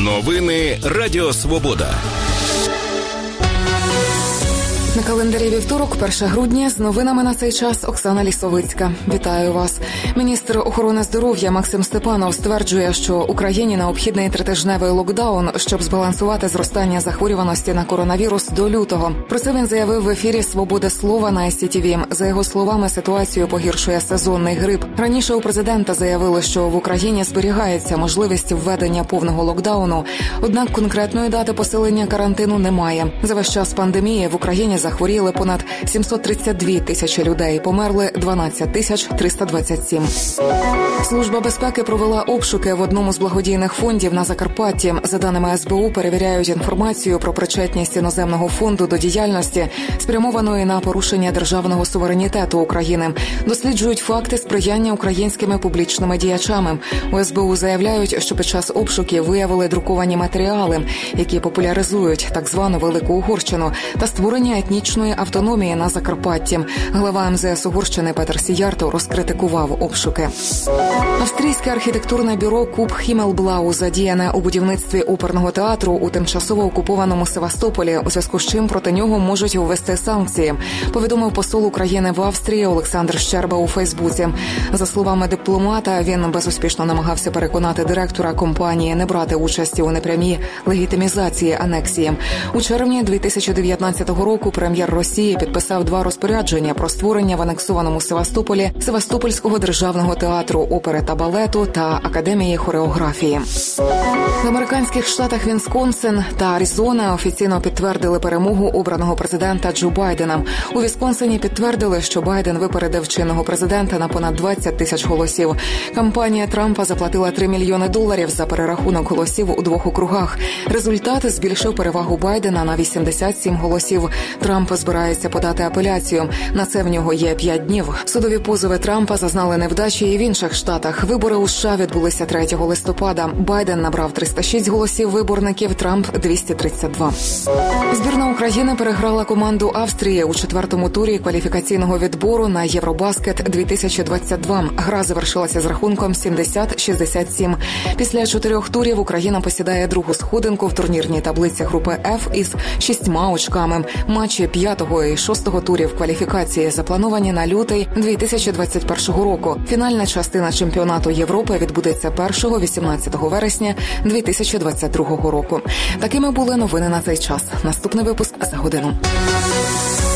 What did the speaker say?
Новини Радіо Свобода. На календарі вівторок, 1 грудня, з новинами на цей час Оксана Лісовицька. Вітаю вас. Міністр охорони здоров'я Максим Степанов стверджує, що Україні необхідний тритижневий локдаун, щоб збалансувати зростання захворюваності на коронавірус до лютого. Про це він заявив в ефірі «Свобода слова» на СТV. За його словами, ситуацію погіршує сезонний грип. Раніше у президента заявили, що в Україні зберігається можливість введення повного локдауну, однак конкретної дати посилення карантину немає. За весь час пандемії в Україні захворіли понад 732 тисячі людей, померли 12 тисяч 327. Служба безпеки провела обшуки в одному з благодійних фондів на Закарпатті. За даними СБУ, перевіряють інформацію про причетність іноземного фонду до діяльності, спрямованої на порушення державного суверенітету України. Досліджують факти сприяння українськими публічними діячами. У СБУ заявляють, що під час обшуків виявили друковані матеріали, які популяризують так звану Велику Угорщину та створення етнічної автономії на Закарпатті. Глава МЗС Угорщини Петер Сіярто розкритикував обшуки. Австрійське архітектурне бюро Куб Хіммельблау задіяне у будівництві оперного театру у тимчасово окупованому Севастополі, у зв'язку з чим проти нього можуть ввести санкції, повідомив посол України в Австрії Олександр Щерба у Фейсбуці. За словами дипломата, він безуспішно намагався переконати директора компанії не брати участі у непрямій легітимізації анексії. У червні 2019 року прем'єр Росії підписав 2 розпорядження про створення в анексованому Севастополі Севастопольського державного театру опери та балету та Академії хореографії. В американських штатах Вісконсин та Аризона офіційно підтвердили перемогу обраного президента Джо Байдена. У Вісконсині підтвердили, що Байден випередив чинного президента на понад 20 тисяч голосів. Кампанія Трампа заплатила $3 мільйони за перерахунок голосів у 2 округах. Результат збільшив перевагу Байдена на 87 голосів. Трамп збирається подати апеляцію. На це в нього є 5 днів. Судові позови Трампа зазнали невдачі і в інших штатах. Вибори у США відбулися 3 листопада. Байден набрав 306 голосів виборників, Трамп – 232. Збірна України переграла команду Австрії у 4-му турі кваліфікаційного відбору на Євробаскет-2022. Гра завершилася з рахунком 70-67. Після 4 турів Україна посідає 2-гу сходинку в турнірній таблиці групи F із 6 очками. Матчі 5-го і 6-го турів кваліфікації заплановані на лютий 2021 року. Фінальна частина чемпіонату Європи відбудеться 1-18 вересня 2022 року. Такими були новини на цей час. Наступний випуск за годину.